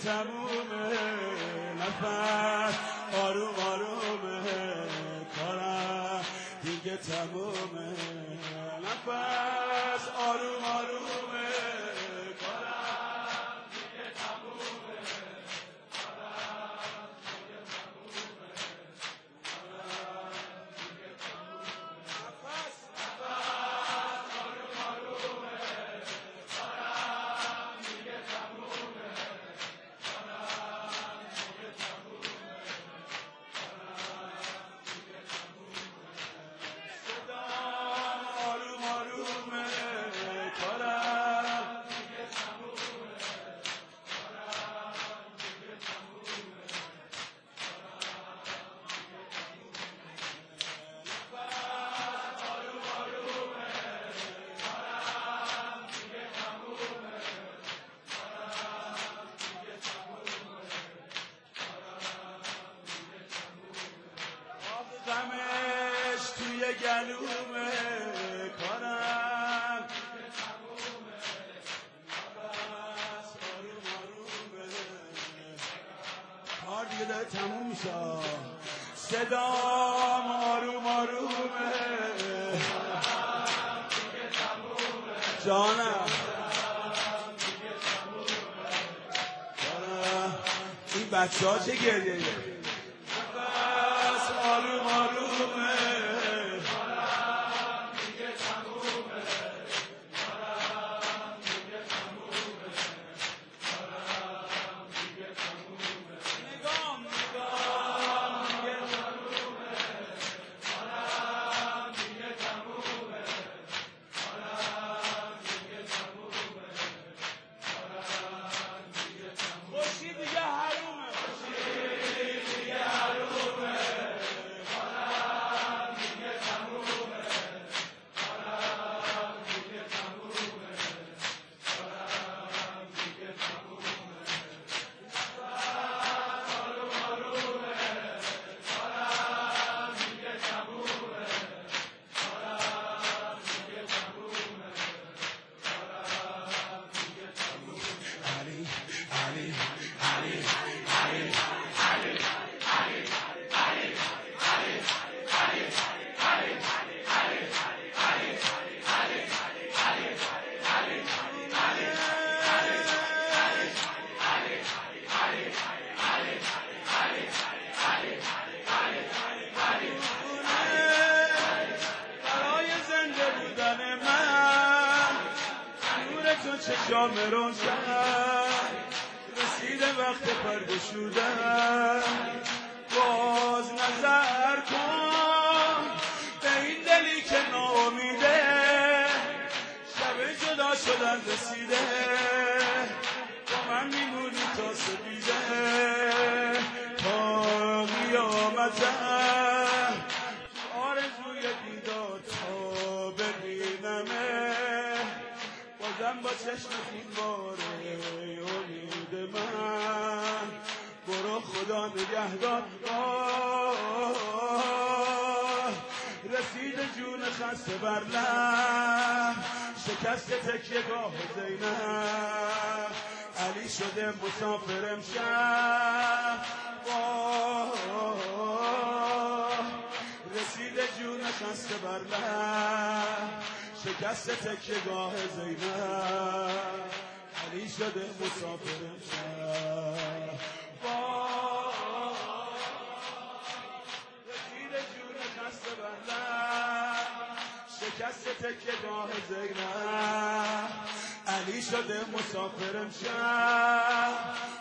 تمومه، نفس آروم آرومه، کارم دیگه تمومه، نفس آروم آرومه، کارم دیگه تمومه، کارم دیگه تمومه، کارم دیگه تمومه، نفس آروم آرومه، کارم دیگه تمومه، کارم دیگه تمومه، کارم دیگه تمومه، صدام آروم آرومه، کارم دیگه تمومه، کارم دیگه تمومه، نفس آروم آرومه، کارم دیگه تمومه، کارم دیگه تمومه، کارم دیگه تمومه، غمش توی گلومه، کارم دیگه تمومه، نفس آروم آرومه، کار دیگه داره تموم میشه، صدام آروم آرومه، جانم این بچه ها چه گریه نفس آروم آرومه، کارم دیگه تمومه، کارم دیگه تمومه، کارم دیگه تمومه، نگام دیگه تمومه، کارم دیگه تمومه، کارم دیگه تمومه، کارم دیگه تمومه، خوشی دیگه حرومه، خوشی دیگه حرومه، کارم دیگه تمومه، کارم دیگه تمومه، کارم دیگه تمومه، آروم آرومه، کارم دیگه تمومه، کارم دیگه تمومه، کارم دیگه تمومه، علی علی علی علی علی برای زنده بودن من نور تو چشام روشن، رسیده وقت پرگشودن، باز نظر کن به این دلی که ناامیده، شب جدا شدن رسیده، با من میمونی تا سپیده، تا قیامتم آرزوی دیدار تا ببینمه، بازم با چشم خونباره امید من، برو خدا نگهدار، رسید جون خسته بر لب، شکست تکیه گاه زینب، علی شده مسافر امشب، رسید جون خسته بر لب، شکست تکیه گاه زینب، علی شده مسافر امشب، رسید جون خسته بر لب، شکست تکیه گاه زینب، علی شده مسافر امشب،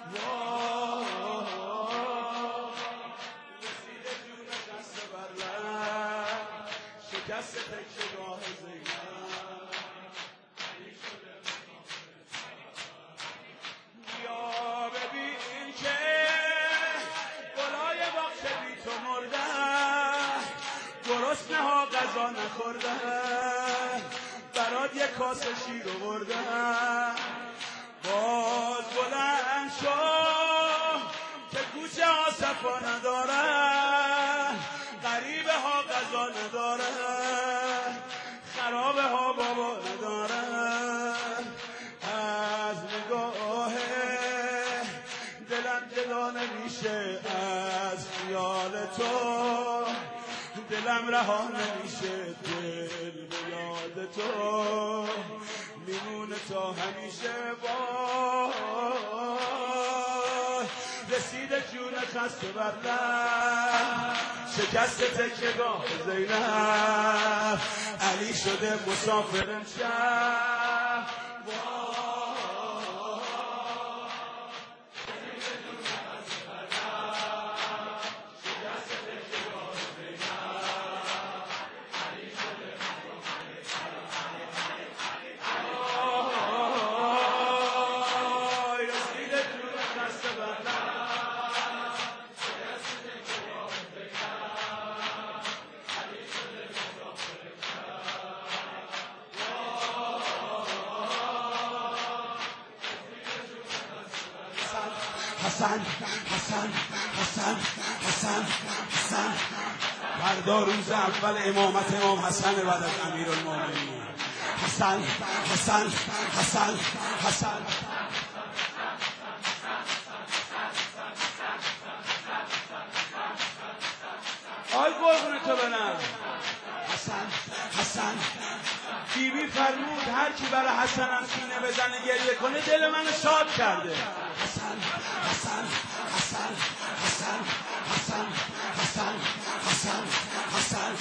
رسید جون خسته بر لب، شکست تکیه گاه زینب، علی شده بیا ببین که گلای باغچه بی تو مردن، گرسنه ها غذا نخوردن، برات یک کاسه شیر آوردن، باز بلند شو که کوچه ها صفا ندارن، غریبه ها غذا ندارن، خرابه ها بابا ندارن، از نگاه تو دلم رها نمیشه دل به یاد تو میمونه تا همیشه وای رسیده جون خسته بدلم شکست تکیه‌گاه زینب علی شده مسافر امشب حسن حسن حسن حسن حسن فردا روز اول امامت امام حسن بعد از امیرالمومنین حسن حسن حسن حسن آی قربون تو برم حسن حسن بیبی فرمود هر کی برای حسنم سینه بزنه گریه کنه دل منو شاد کرده حسن حسن حسن حسن حسن حسن حسن حسن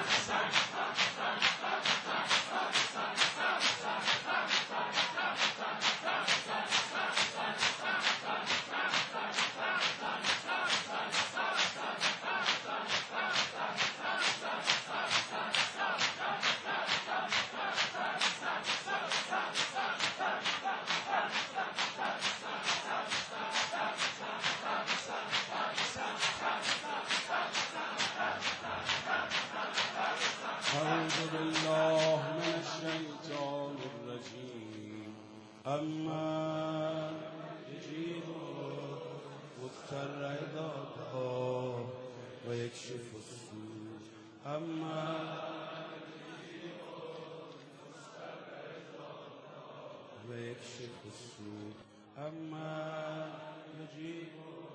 أعوذ بالله من الشيطان الرجيم أما يجيب مضطر إذا دعاه ويكشف السوء أما يجيب مضطر إذا دعاه ويكشف السوء أما يجيب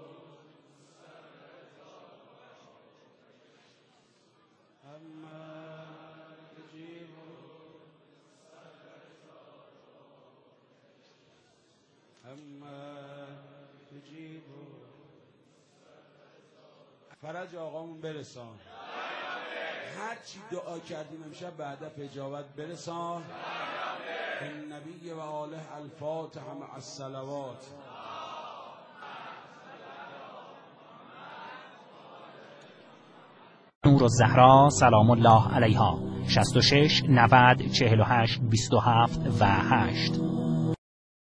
أما تجیب فرج آقامون برسان هر چی دعا کردیم امشب بعد اجابت برسان النبی و آله الفاتحه مع الصلوات نور الزهرا سلام الله علیها 66 90 48 27 و 8